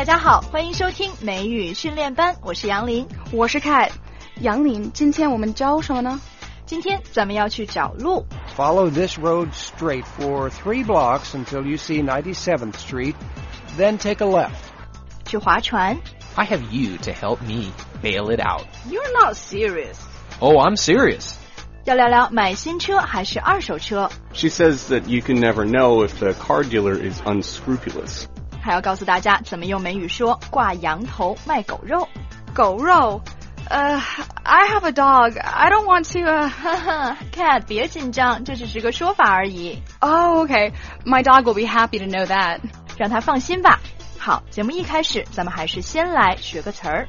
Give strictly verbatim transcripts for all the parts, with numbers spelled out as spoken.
大家好，欢迎收听美语训练班，我是杨林， 我是 Kat。 杨林，今天我们教什么呢？ 今天咱们要去找路。 Follow this road straight for three blocks until you see ninety-seventh Street, then take a left. 去划船。 I have you to help me bail it out. You're not serious. Oh, I'm serious. 要聊聊买新车还是二手车。 She says that you can never know if the car dealer is unscrupulous. 还要告诉大家怎么用美语说挂羊头卖狗肉。 狗肉呃、uh, I have a dog. I don't want to... Uh... 哈哈 Kat 别紧张，这只是个说法而已。 Oh, okay. My dog will be happy to know that. 让他放心吧。好，节目一开始咱们还是先来学个词儿。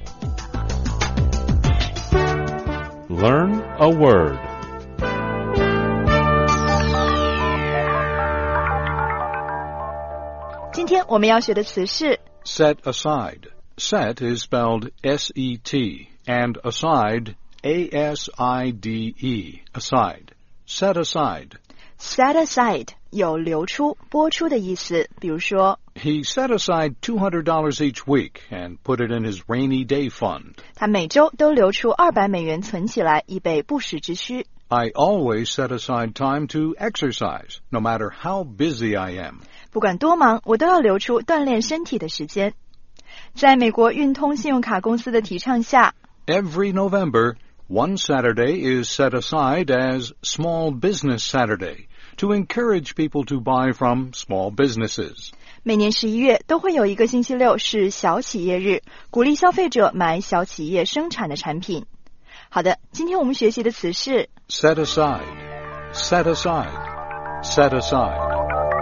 Learn a word. 今天我们要学的词是 Set aside. Set is spelled S E T, and aside, A S I D E, aside. Set aside. set aside 有流出、拨出的意思，比如说 He set aside two hundred dollars each week and put it in his rainy day fund. 他每周都留出二百美元存起来，以备不时之需。 I always set aside time to exercise, no matter how busy I am. 不管多忙，我都要留出锻炼身体的时间。在美国运通信用卡公司的提倡下 Every November, one Saturday is set aside as Small Business Saturday to encourage people to buy from small businesses. 每年十一月都会有一个星期六是小企业日，鼓励消费者买小企业生产的产品。好的，今天我们学习的词是 Set aside, set aside, set aside.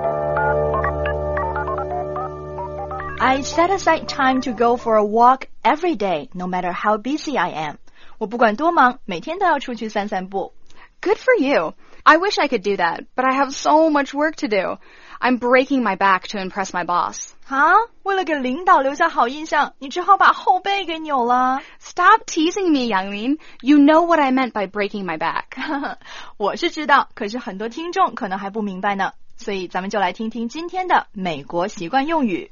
I set aside time to go for a walk every day, no matter how busy I am. 我不管多忙，每天都要出去散散步。 Good for you. I wish I could do that, but I have so much work to do. I'm breaking my back to impress my boss. 啊，为了给领导留下好印象，你只好把后背给扭了。 Stop teasing me, Yanglin. You know what I meant by breaking my back. 我是知道，可是很多听众可能还不明白呢。所以咱们就来听听今天的美国习惯用语。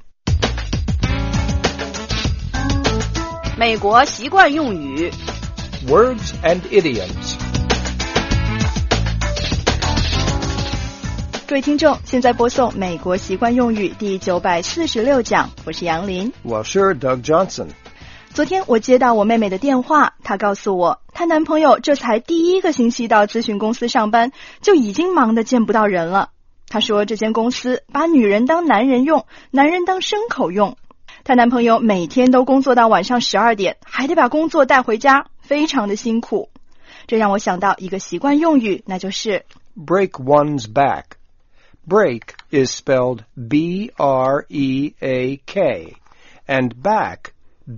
美国习惯用语 Words and idioms. 各位听众，现在播送美国习惯用语第九百四十六讲，我是杨林。 Well, sure, Doug Johnson. 昨天我接到我妹妹的电话，她告诉我，她男朋友这才第一个星期到咨询公司上班，就已经忙得见不到人了。她说这间公司把女人当男人用，男人当牲口用。她男朋友每天都工作到晚上十二点，还得把工作带回家，非常的辛苦。这让我想到一个习惯用语，那就是 break one's back. Break is spelled B R E A K, and back,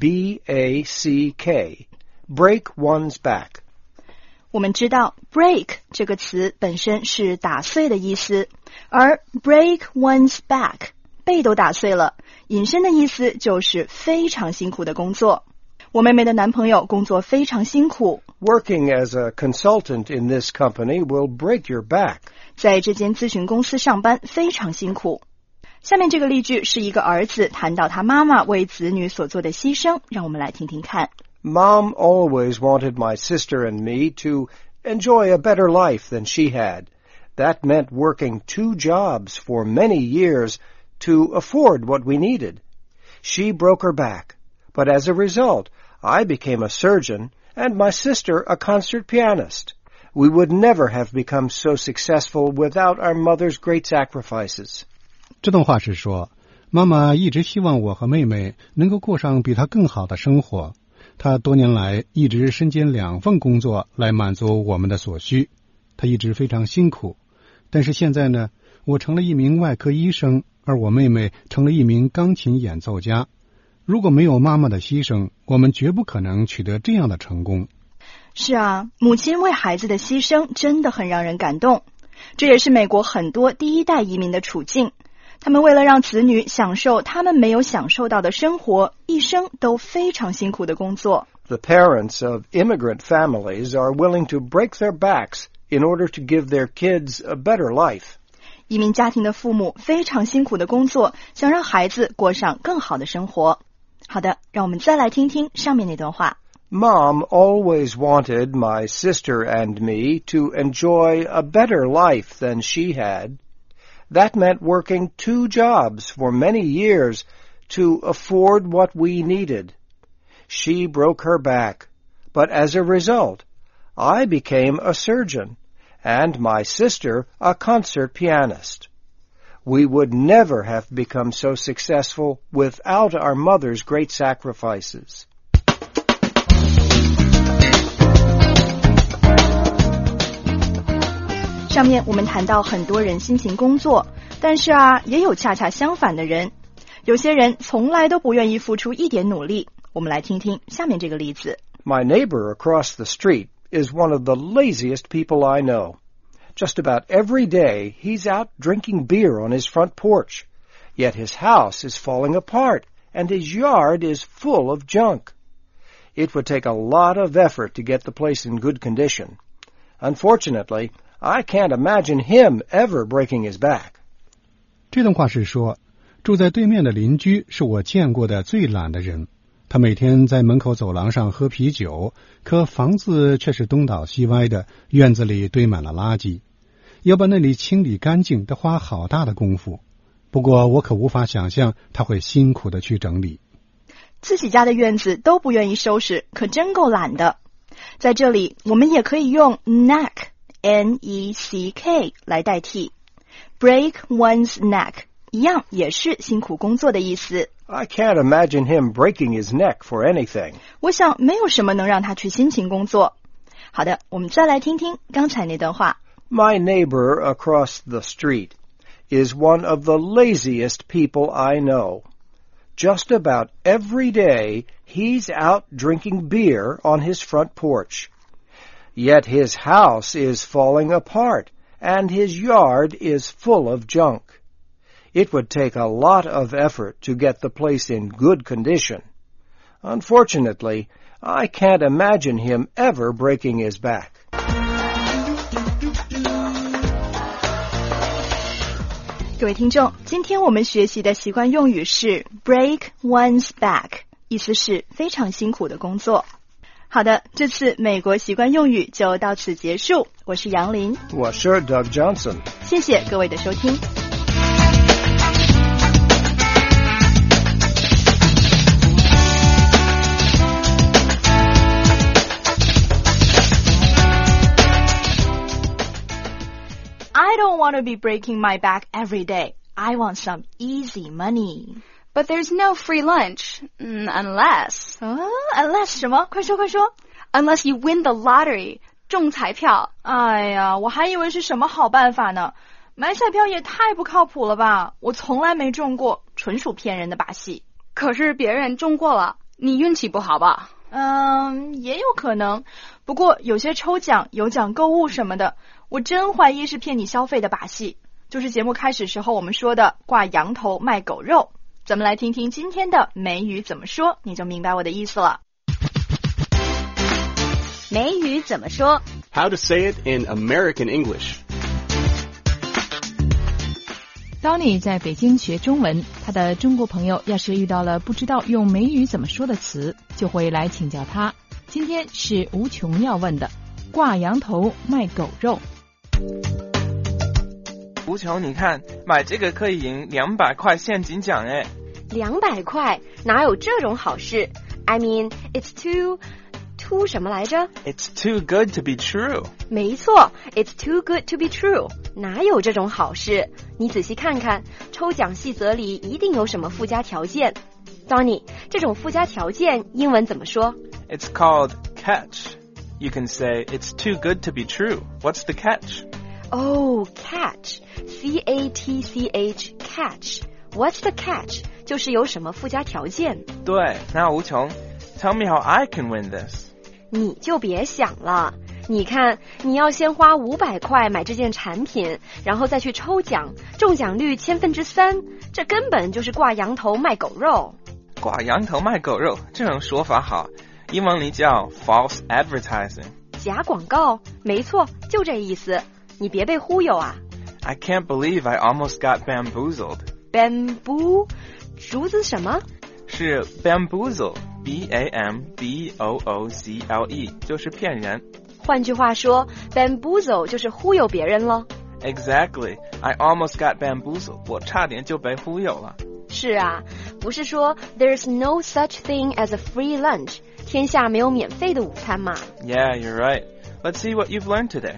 B A C K. Break one's back. 我们知道 break 这个词本身是打碎的意思，而 break one's back 背都打碎了，引申的意思就是非常辛苦的工作。我妹妹的男朋友工作非常辛苦。 Working as a consultant in this company will break your back. 在这间咨询公司上班非常辛苦。下面这个例句是一个儿子谈到他妈妈为子女所做的牺牲，让我们来听听看。 Mom always wanted my sister and me to enjoy a better life than she had. That meant working two jobs for many years to afford what we needed. She broke her back, but as a result, I became a surgeon and my sister a concert pianist. We would never have become so successful without our mother's great sacrifices. 这段话是说，妈妈一直希望我和妹妹能够过上比她更好的生活。她多年来一直身兼两份工作来满足我们的所需。她一直非常辛苦，但是现在呢，我成了一名外科医生，而我妹妹成了一名钢琴演奏家。如果没有妈妈的牺牲，我们绝不可能取得这样的成功。 是啊，母亲为孩子的牺牲真的很让人感动。这也是美国很多第一代移民的处境。他们为了让子女享受他们没有享受到的生活，一生都非常辛苦的工作。 The parents of immigrant families are willing to break their backs in order to give their kids a better life. 移民家庭的父母非常辛苦的工作，想让孩子过上更好的生活。 好的，让我们再来听听上面那段话。 Mom always wanted my sister and me to enjoy a better life than she had. That meant working two jobs for many years to afford what we needed. She broke her back, but as a result, I became a surgeon, and my sister a concert pianist. We would never have become so successful without our mother's great sacrifices. 上面我们谈到很多人辛勤工作，但是啊，也有恰恰相反的人。有些人从来都不愿意付出一点努力。我们来听听下面这个例子。 My neighbor across the street is one of the laziest people I know. Just about every day, he's out drinking beer on his front porch. Yet his house is falling apart, and his yard is full of junk. It would take a lot of effort to get the place in good condition. Unfortunately, I can't imagine him ever breaking his back. 这段话是说，住在对面的邻居是我见过的最懒的人。他每天在门口走廊上喝啤酒，可房子却是东倒西歪的，院子里堆满了垃圾。要把那里清理干净，得花好大的功夫。不过我可无法想象他会辛苦的去整理。 自己家的院子都不愿意收拾，可真够懒的。在这里，我们也可以用 neck N E C K 来代替。Break one's neck 一样也是辛苦工作的意思。 I can't imagine him breaking his neck for anything. 我想没有什么能让他去辛勤工作。好的，我们再来听听刚才那段话。 My neighbor across the street is one of the laziest people I know. Just about every day, he's out drinking beer on his front porch. Yet his house is falling apart, and his yard is full of junk. It would take a lot of effort to get the place in good condition. Unfortunately, I can't imagine him ever breaking his back. 各位听众，今天我们学习的习惯用语是 break one's back， 意思是非常辛苦的工作。好的，这次美国习惯用语就到此结束。我是杨林， 我是 Doug Johnson。 谢谢各位的收听。I don't want to be breaking my back every day. I want some easy money. But there's no free lunch, unless... 啊 unless 什么？快说快说。 Unless you win the lottery, 中彩票。 哎呀，我还以为是什么好办法呢。买彩票也太不靠谱了吧，我从来没中过，纯属骗人的把戏。 可是别人中过了，你运气不好吧？ 嗯，也有可能。不过有些抽奖、有奖购物什么的，我真怀疑是骗你消费的把戏。就是节目开始时候我们说的挂羊头卖狗肉。咱们来听听今天的美语怎么说，你就明白我的意思了。 美语怎么说 How to say it in American English. Donnie 在北京学中文，他的中国朋友要是遇到了不知道用美语怎么说的词，就会来请教他。今天是无穷要问的，挂羊头卖狗肉。 无穷，你看，买这个可以赢两百块现金奖哎！ 两百块哪有这种好事 ？I mean, it's too too 什么来着 ？It's too good to be true。 没错 ，It's too good to be true。哪有这种好事？你仔细看看，抽奖细则里一定有什么附加条件。Donnie， 这种附加条件英文怎么说 ？It's called catch. You can say it's too good to be true. What's the catch?Oh, catch, C A T C H, catch. What's the catch? 就是有什么附加条件。 对，那无穷 ，Tell me how I can win this. 你就别想了，你看，你要先花五百块买这件产品，然后再去抽奖，中奖率千分之三，这根本就是挂羊头卖狗肉。 挂羊头卖狗肉，这种说法好，英文里叫 false advertising. 假广告，没错，就这意思。你别被忽悠啊 I can't believe I almost got bamboozled. Bamboo? 竹子什么？ 是是 bamboozle, B A M B O O Z L E, 就是骗人。 换句话说 bamboozle 就是忽悠别人咯。 Exactly, I almost got bamboozled. 我差点就被忽悠了。 是啊，不是说 there's no such thing as a free lunch, 天下没有免费的午餐嘛。 Yeah, you're right. Let's see what you've learned today.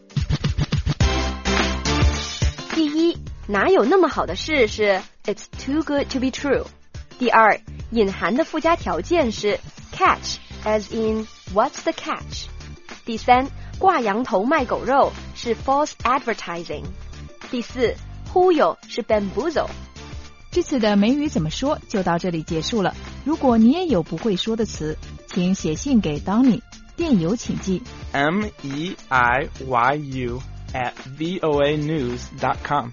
第一，哪有那么好的事是 it's too good to be true。第二，隐含的附加条件是 catch, as in what's the catch。第三，挂羊头卖狗肉是 false advertising。第四，忽悠是 bamboozle。 这次的美语怎么说就到这里结束了。如果你也有不会说的词，请写信给 Donny， 电邮请寄 M E I Y U at voa news dot com。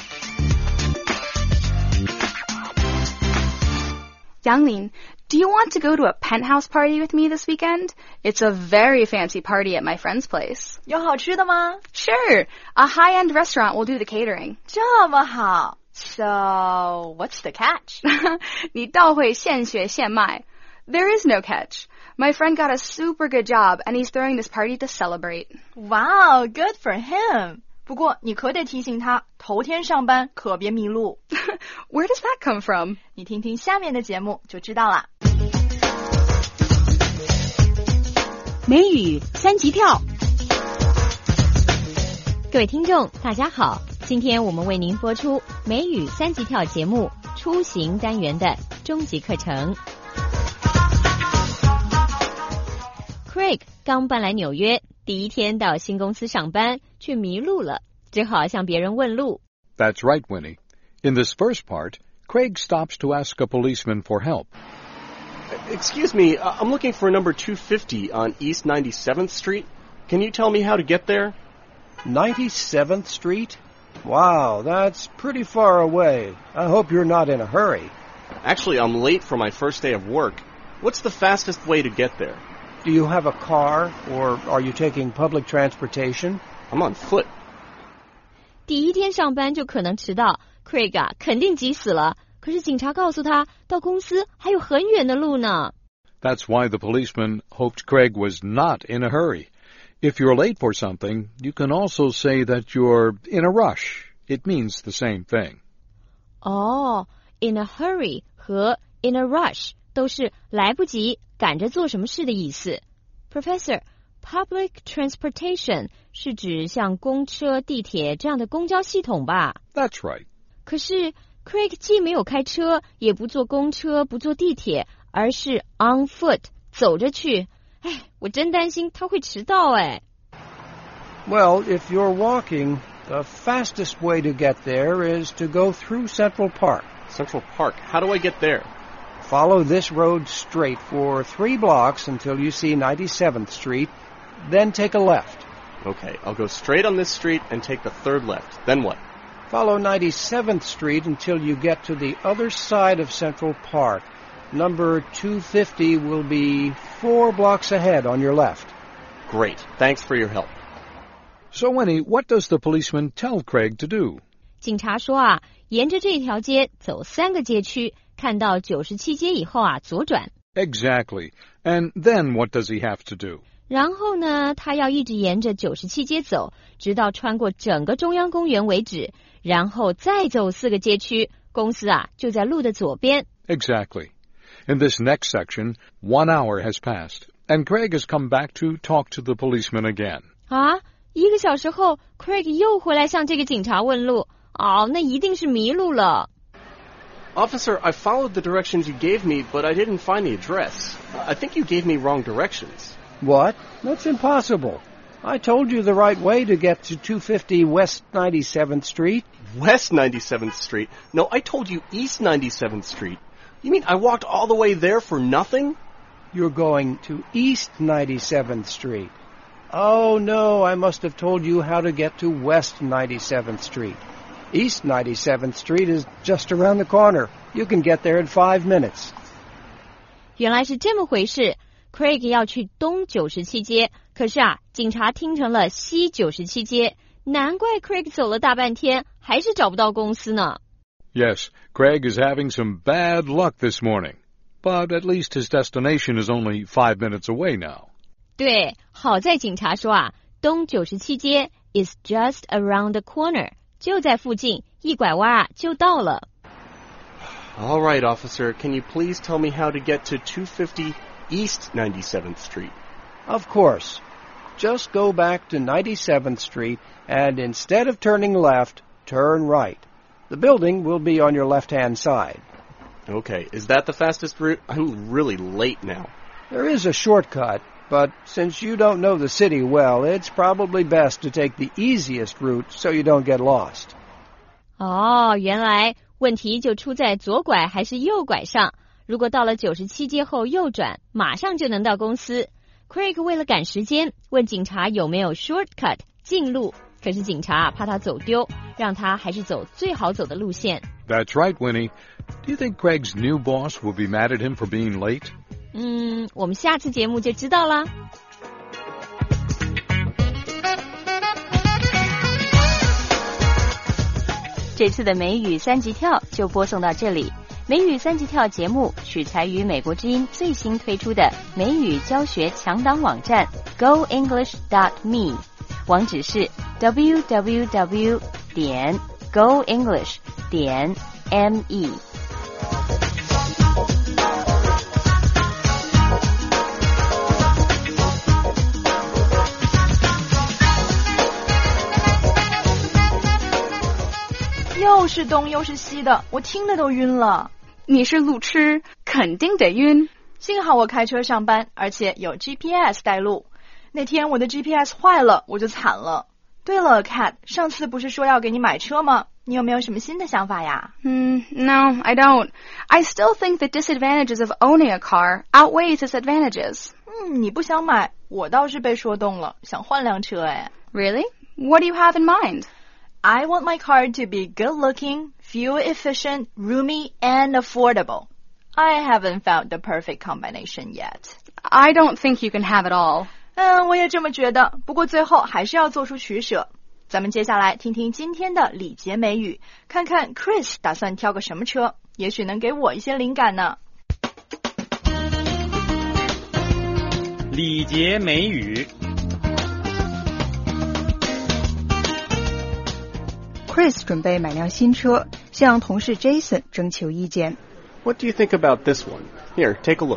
Youngling, do you want to go to a penthouse party with me this weekend? It's a very fancy party at my friend's place. 有好吃的吗？ Sure, a high-end restaurant will do the catering. 这么好。So, what's the catch? 你倒会现学现卖。There is no catch. My friend got a super good job and he's throwing this party to celebrate. Wow, good for him. 不过你可得提醒他，头天上班可别迷路。 Where does that come from? 你听听下面的节目就知道了。 美语三级跳。 各位听众大家好，今天我们为您播出美语三级跳节目出行单元的终极课程。Craig 刚搬来纽约，第一天到新公司上班，却迷路了，只好向别人问路。 That's right, Winnie. In this first part, Craig stops to ask a policeman for help. Excuse me, I'm looking for number two fifty on East ninety-seventh Street. Can you tell me how to get there? ninety-seventh Street? Wow, that's pretty far away. I hope you're not in a hurry. Actually, I'm late for my first day of work. What's the fastest way to get there? Do you have a car, or are you taking public transportation? I'm on foot. 第一天上班就可能迟到 Craig 啊，肯定急死了。可是警察告诉他，到公司还有很远的路呢。 That's why the policeman hoped Craig was not in a hurry. If you're late for something, you can also say that you're in a rush. It means the same thing. 哦 in a hurry 和 in a rush 都是来不及，赶着做什么事的意思。 Professor, public transportation 是指像公车、地铁这样的公交系统吧？ That's right. 可是 Craig 既没有开车，也不坐公车，不坐地铁，而是 on foot 走着去。哎，我真担心他会迟到哎。 Well, if you're walking, the fastest way to get there is to go through Central Park. Central Park? How do I get there? Follow this road straight for three blocks until you see ninety-seventh Street, then take a left. Okay, I'll go straight on this street and take the third left. Then what? Follow ninety-seventh Street until you get to the other side of Central Park. Number two fifty will be four blocks ahead on your left. Great. Thanks for your help. So, Winnie, what does the policeman tell Craig to do? 警察说啊，沿着这条街走三个街区，看到九十七街以后啊，左转。 Exactly. And then what does he have to do? 然后呢，他要一直沿着九十七街走，直到穿过整个中央公园为止，然后再走四个街区，公司啊就在路的左边。 Exactly. In this next section, one hour has passed, and Craig has come back to talk to the policeman again. 啊，一个小时后 ，Craig 又回来向这个警察问路。哦，那一定是迷路了。 Officer, I followed the directions you gave me, but I didn't find the address. I think you gave me wrong directions. What? That's impossible. I told you the right way to get to two fifty West ninety-seventh Street. West ninety-seventh Street? No, I told you East ninety-seventh Street. You mean I walked all the way there for nothing? You're going to East ninety-seventh Street. Oh, no, I must have told you how to get to West ninety-seventh Street. East ninety-seventh Street is just around the corner. You can get there in five minutes. 原来是这么回事。Craig 要去东九十七街，可是啊，警察听成了西九十七街，难怪 Craig 走了大半天，还是找不到公司呢。 Yes, Craig is having some bad luck this morning. but at least his destination is only five minutes away now. 对，好在警察说啊，东九十七街 is just around the corner， 就在附近，一拐弯就到了。 All right, officer, can you please tell me how to get to two fifty East ninety-seventh Street? Of course. Just go back to ninety-seventh Street, and instead of turning left, turn right. The building will be on your left-hand side. Okay, is that the fastest route? I'm really late now. There is a shortcut, but since you don't know the city well, it's probably best to take the easiest route so you don't get lost. 哦，原来问题就出在左拐还是右拐上。如果到了九十七街后右转，马上就能到公司。Craig 为了赶时间，问警察有没有 shortcut 近路，可是警察怕他走丢，让他还是走最好走的路线。 That's right, Winnie. Do you think Craig's new boss will be mad at him for being late? 嗯，我们下次节目就知道啦。 这次的美语三级跳就播送到这里。美语三级跳节目取材于美国之音最新推出的美语教学强档网站 go english dot me， 网址是 w w w 点 go english 点 me。 又是东又是西的，我听得都晕了。 你是路痴，肯定得晕。 幸好我开车上班，而且有 G P S 带路。那天我的 G P S 坏了，我就惨了。对了 Kat， 上次不是说要给你买车吗？你有没有什么新的想法呀？ Hmm, no, I don't. I still think the disadvantages of owning a car outweighs its advantages. 嗯，你不想买，我倒是被说动了，想换辆车哎。 Really? What do you have in mind?I want my car to be good-looking, fuel-efficient, roomy, and affordable. I haven't found the perfect combination yet. I don't think you can have it all. 嗯，我也这么觉得，不过最后还是要做出取舍。咱们接下来听听今天的礼节美语，看看 Chris 打算挑个什么车，也许能给我一些灵感呢。 礼节美语。 Chris 准备买辆新车，向同事 Jason 征求意见。 What do you think about this one? Here, take a look.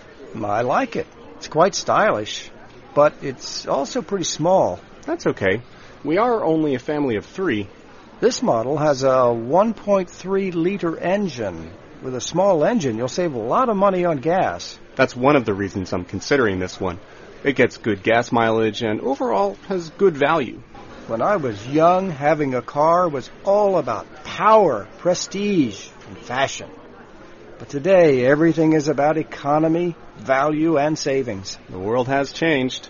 I like it. It's quite stylish, but it's also pretty small. That's okay. We are only a family of three. This model has a one point three liter engine. With a small engine, you'll save a lot of money on gas. That's one of the reasons I'm considering this one. It gets good gas mileage and overall has good value.When I was young, having a car was all about power, prestige, and fashion. But today, everything is about economy, value, and savings. The world has changed.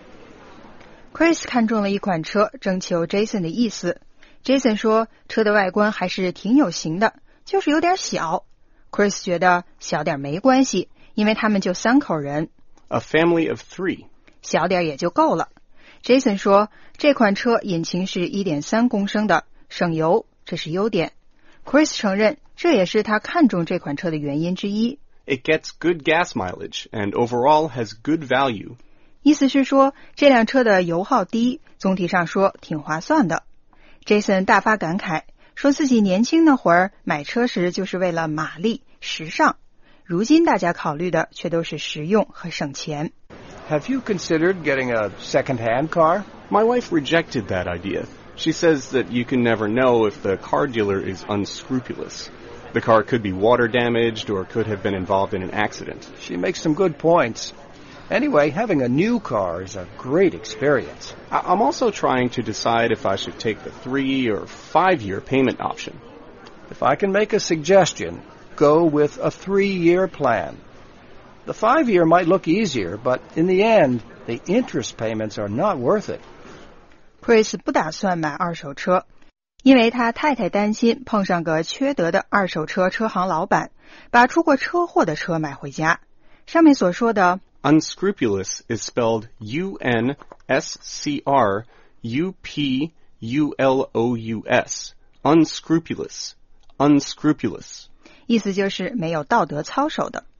Chris 看中了一款车，征求 Jason 的意思。Jason 说，车的外观还是挺有型的，就是有点小。Chris 觉得小点没关系，因为他们就三口人。 A family of three. 小点也就够了。Jason 说，这款车引擎是 一点三公升的，省油，这是优点。Chris 承认，这也是他看中这款车的原因之一。 It gets good gas mileage and overall has good value. 意思是说，这辆车的油耗低，总体上说挺划算的。Jason 大发感慨，说自己年轻那会儿买车时就是为了马力、时尚，如今大家考虑的却都是实用和省钱。 Have you considered getting a second-hand car? My wife rejected that idea. She says that you can never know if the car dealer is unscrupulous. The car could be water damaged or could have been involved in an accident. She makes some good points. Anyway, having a new car is a great experience. I'm also trying to decide if I should take the three or five-year payment option. If I can make a suggestion, go with a three-year plan.The five-year might look easier, but in the end, the interest payments are not worth it. Chris 不打算买二手车，因为他太太担心碰上个缺德的二手车车行老板，把出过车祸的车买回家。上面所说的 unscrupulous is spelled U N S C R U P U L O U S. Unscrupulous. Unscrupulous. 意思就是没有道德操守的。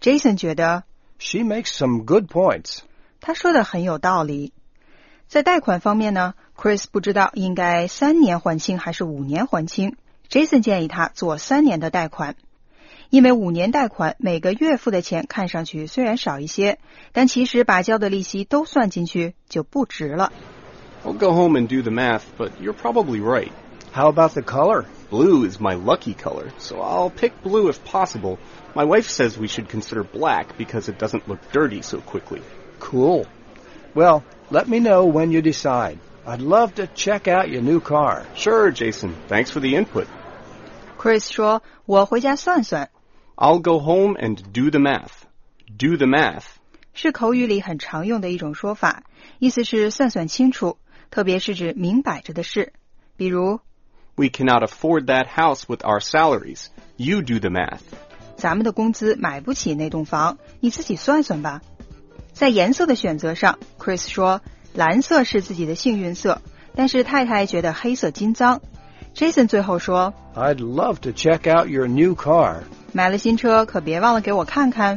Jason 觉得 She makes some good points. 他说的很有道理。在贷款方面呢 Chris 不知道应该三年还清还是五年还清。Jason 建议他做三年的贷款，因为五年贷款每个月付的钱看上去虽然少一些，但其实把交的利息都算进去就不值了。 I'll go home and do the math, but you're probably right. How about the color? Blue is my lucky color, so I'll pick blue if possible. My wife says we should consider black because it doesn't look dirty so quickly. Cool. Well, let me know when you decide. I'd love to check out your new car. Sure, Jason. Thanks for the input. Chris 说我回家算算。 I'll go home and do the math. Do the math. 是口语里很常用的一种说法，意思是算算清楚，特别是指明摆着的事。比如 We cannot afford that house with our salaries. You do the math. 咱们的工资买不起那栋房，你自己算算吧。在颜色的选择上 Chris 说蓝色是自己的幸运色，但是太太觉得黑色金脏。Jason 最后说 I'd love to check out your new car. 买了新车可别忘了给我看看。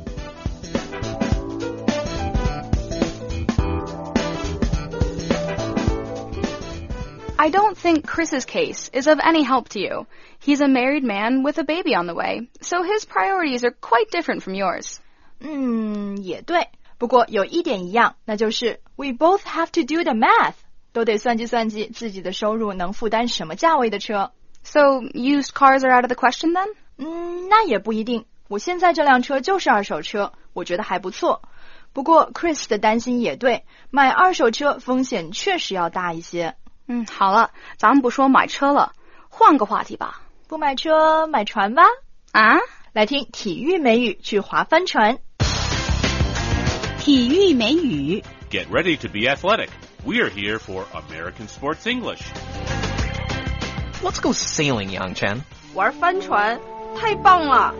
I don't think Chris's case is of any help to you. He's a married man with a baby on the way, so his priorities are quite different from yours. 嗯，也对。不过有一点一样，那就是 we both have to do the math. 都得算计算计自己的收入能负担什么价位的车。 So used cars are out of the question then? 嗯，那也不一定。我现在这辆车就是二手车，我觉得还不错。不过 Chris 的担心也对，买二手车风险确实要大一些。 嗯，好了，咱们不说买车了，换个话题吧。 不买车，买船吧。 啊？ 来听体育美语，去划帆船。 体育美语 Get ready to be athletic. We're here for American Sports English. Let's go sailing, Yang Chen. 玩帆船，太棒了！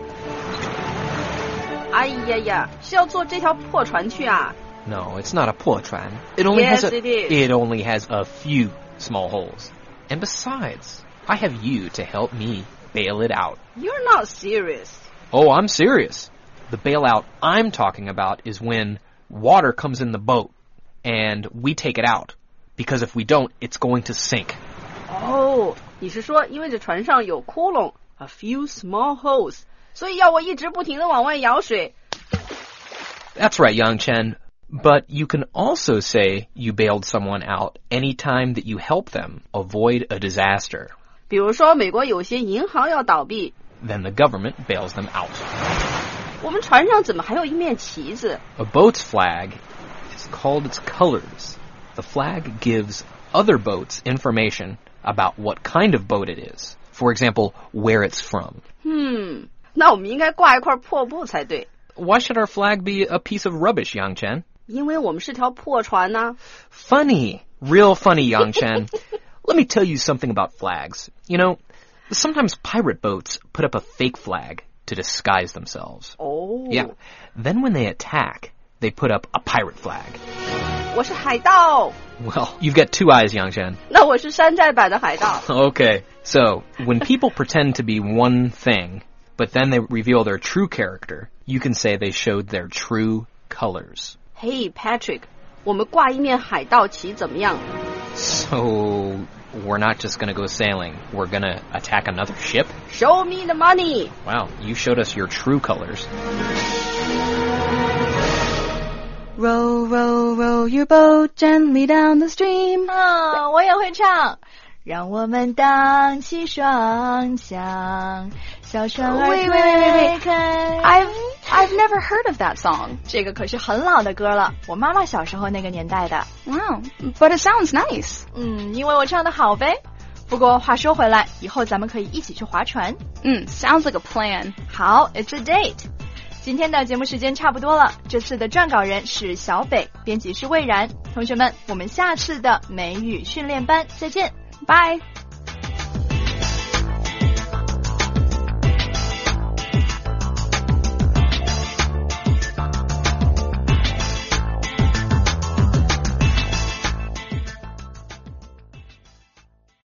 哎呀呀，是要坐这条破船去啊？ No, it's not a 破船. It only yes, has a, it is. It only has a few small holes. And besides, I have you to help me bail it out. You're not serious. Oh, I'm serious. The bailout I'm talking about is when water comes in the boat and we take it out. Because if we don't, it's going to sink. 哦，你是说因为这船上有窟窿 a few small holes, 所以要我一直不停地往外舀水。 That's right, Yang Chen. But you can also say you bailed someone out anytime that you help them avoid a disaster. 比如说美国有些银行要倒闭 Then the government bails them out. 我们船上怎么还有一面旗子 A boat's flag is called its colors. The flag gives other boats information about what kind of boat it is. For example, where it's from. 嗯，那我们应该挂一块破布才对。 Why should our flag be a piece of rubbish, Yang Chen? 因为我们是条破船呢。 Funny. Real funny, Yang Chen. Let me tell you something about flags. You know, sometimes pirate boats put up a fake flag to disguise themselves. Oh. Yeah. Then when they attack, they put up a pirate flag. 我是海盗。 Well, you've got two eyes, Yang Chen. 那我是山寨版的海盗。 Okay. So, when people pretend to be one thing, but then they reveal their true character, you can say they showed their true colors. Hey, Patrick, 我们挂一面海盗旗怎么样？ So, we're not just going to go sailing. We're going to attack another ship? Show me the money. Wow, you showed us your true colors. Row, row, row your boat gently down the stream. 啊，我也会唱。让我们荡起双桨，小船儿 Wait, wait, wait, 推 wait. 开。 I've I've never heard of that song. 这个可是很老的歌了，我妈妈小时候那个年代的。 Wow, but it sounds nice. 嗯，因为我唱的好呗。不过话说回来，以后咱们可以一起去划船。 嗯 sounds like a plan. 好 ，It's a date。今天的节目时间差不多了，这次的撰稿人是小北，编辑是魏然。同学们，我们下次的美语训练班再见。 Bye.